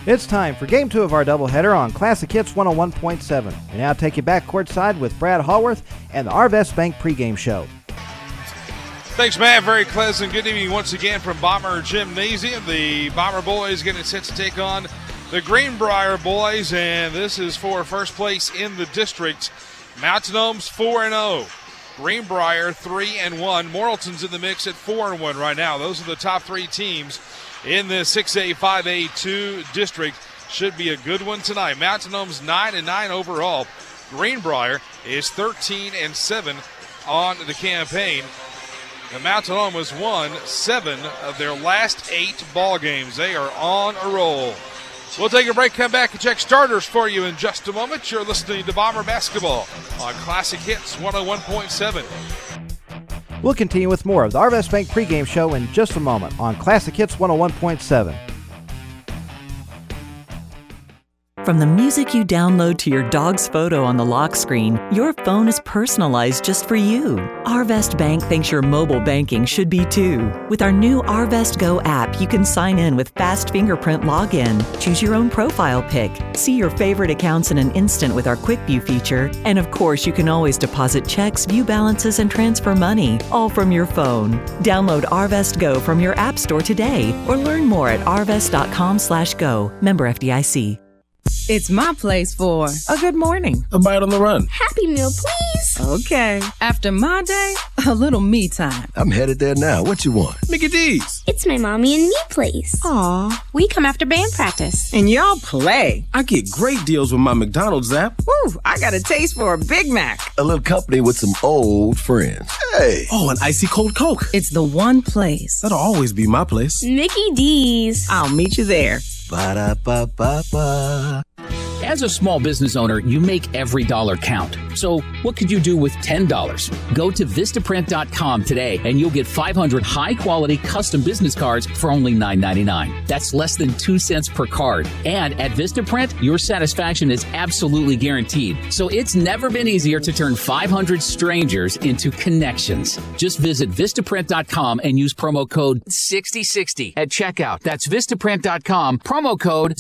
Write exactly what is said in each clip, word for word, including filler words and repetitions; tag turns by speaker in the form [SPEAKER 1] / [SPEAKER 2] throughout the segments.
[SPEAKER 1] It's time for Game two of our doubleheader on Classic Hits one oh one point seven. We now take you back courtside with Brad Hallworth and the Arvest Bank pregame show.
[SPEAKER 2] Thanks, Matt. Very pleasant. Good evening once again from Bomber Gymnasium. The Bomber boys getting set to take on the Greenbrier boys, and this is for first place in the district. Mountain Homes four and oh. Greenbrier three and one. Morrilton's in the mix at four and one right now. Those are the top three teams in the six A, five A two district. Should be a good one tonight. Mountain Home's nine and nine overall. Greenbrier is thirteen and seven on the campaign. The Mountain Home has won seven of their last eight ball games. They are on a roll. We'll take a break, come back, and check starters for you in just a moment. You're listening to Bomber Basketball on Classic Hits one oh one point seven.
[SPEAKER 1] We'll continue with more of the Arvest Bank pregame show in just a moment on Classic Hits one oh one point seven.
[SPEAKER 3] From the music you download to your dog's photo on the lock screen, your phone is personalized just for you. Arvest Bank thinks your mobile banking should be too. With our new Arvest Go app, you can sign in with fast fingerprint login, choose your own profile pic, see your favorite accounts in an instant with our Quick View feature, and of course, you can always deposit checks, view balances, and transfer money, all from your phone. Download Arvest Go from your app store today, or learn more at arvest dot com slash go. Member F D I C.
[SPEAKER 4] It's my place for a good morning.
[SPEAKER 5] A bite on the run.
[SPEAKER 6] Happy Meal, please.
[SPEAKER 4] Okay. After my day, a little me time.
[SPEAKER 5] I'm headed there now. What you want? Mickey D's.
[SPEAKER 6] It's my mommy and me place.
[SPEAKER 4] Aw.
[SPEAKER 7] We come after band practice.
[SPEAKER 4] And y'all play.
[SPEAKER 5] I get great deals with my McDonald's app.
[SPEAKER 4] Woo, I got a taste for a Big Mac.
[SPEAKER 5] A little company with some old friends. Hey. Oh, an icy cold Coke.
[SPEAKER 4] It's the one place.
[SPEAKER 5] That'll always be my place.
[SPEAKER 6] Mickey D's.
[SPEAKER 4] I'll meet you there.
[SPEAKER 5] Ba-da-ba-ba-ba.
[SPEAKER 8] As a small business owner, you make every dollar count. So what could you do with ten dollars? Go to Vistaprint dot com today and you'll get five hundred high-quality custom business cards for only nine ninety-nine. That's less than two cents per card. And at Vistaprint, your satisfaction is absolutely guaranteed. So it's never been easier to turn five hundred strangers into connections. Just visit Vistaprint dot com and use promo code sixty sixty at checkout. That's Vistaprint dot com, promo code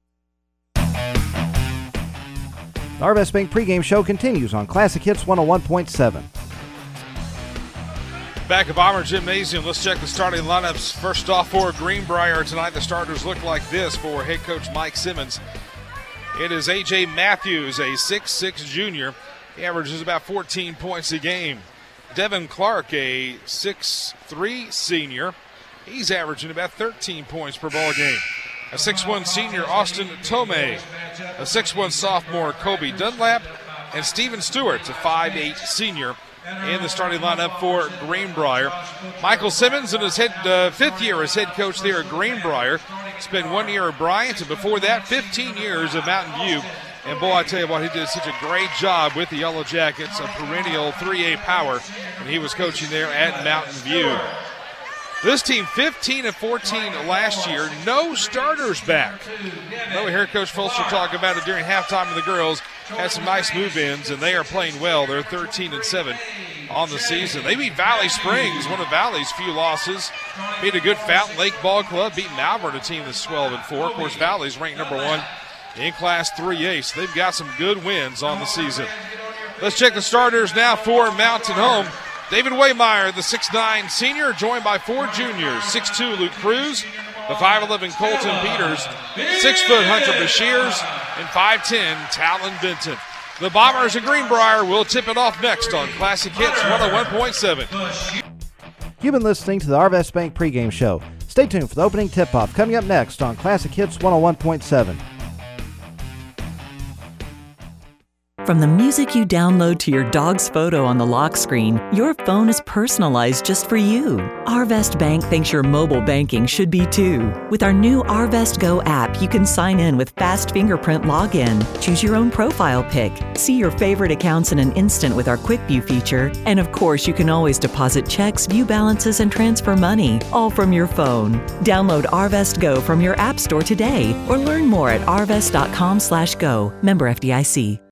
[SPEAKER 1] The Arvest Bank pregame show continues on Classic Hits one oh one point seven.
[SPEAKER 2] Back at Bomber Gymnasium, let's check the starting lineups. First off for Greenbrier tonight, the starters look like this for head coach Mike Simmons. It is A J Matthews, a six six junior. He averages about fourteen points a game. Devin Clark, a six three senior. He's averaging about thirteen points per ball game. A six one senior, Austin Tomei. A six one sophomore, Kobe Dunlap. And Steven Stewart, a five eight senior, in the starting lineup for Greenbrier. Michael Simmons in his head, uh, fifth year as head coach there at Greenbrier. Spent one year at Bryant, and before that, fifteen years at Mountain View. And boy, I tell you what, he did such a great job with the Yellow Jackets, a perennial three A power, and he was coaching there at Mountain View. This team fifteen and fourteen last year, no starters back. Well, we heard Coach Fulcher talk about it during halftime, and the girls had some nice move-ins, and they are playing well. They're thirteen and seven on the season. They beat Valley Springs, one of Valley's few losses. Beat a good Fountain Lake Ball Club, beat Malvern, a team that's twelve and four. Of course, Valley's ranked number one in Class three A, so they've got some good wins on the season. Let's check the starters now for Mountain Home. David Waymeyer, the six nine senior, joined by four juniors, six two Luke Cruz, the five eleven Colton Peters, six foot Hunter Bashirs, and five ten Talon Benton. The Bombers and Greenbrier will tip it off next on Classic Hits one oh one point seven.
[SPEAKER 1] You've been listening to the Arvest Bank pregame show. Stay tuned for the opening tip-off coming up next on Classic Hits one oh one point seven.
[SPEAKER 3] From the music you download to your dog's photo on the lock screen, your phone is personalized just for you. Arvest Bank thinks your mobile banking should be too. With our new Arvest Go app, you can sign in with fast fingerprint login, choose your own profile pic, see your favorite accounts in an instant with our Quick View feature, and of course, you can always deposit checks, view balances, and transfer money, all from your phone. Download Arvest Go from your app store today, or learn more at arvest dot com slash go. Member F D I C.